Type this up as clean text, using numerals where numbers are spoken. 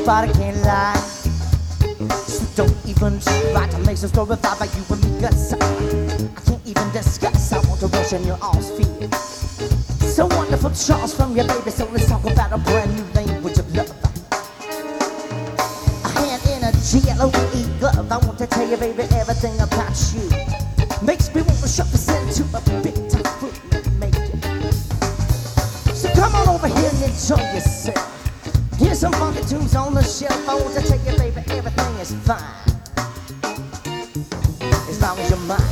nobody can lie. So don't even try to make some story about you and me, 'cause I can't even discuss. I want to rush in your arms, feel so wonderful charms from you, baby. So let's talk about a brand new language of love. A hand in a GLOVE glove. I want to tell you, baby, everything about you. Makes me want to shove this into a big time food and make it. So come on over here and enjoy yourself. Here's some funky tunes on the shelf. I want to tell you, baby, everything is fine as long as you're mine.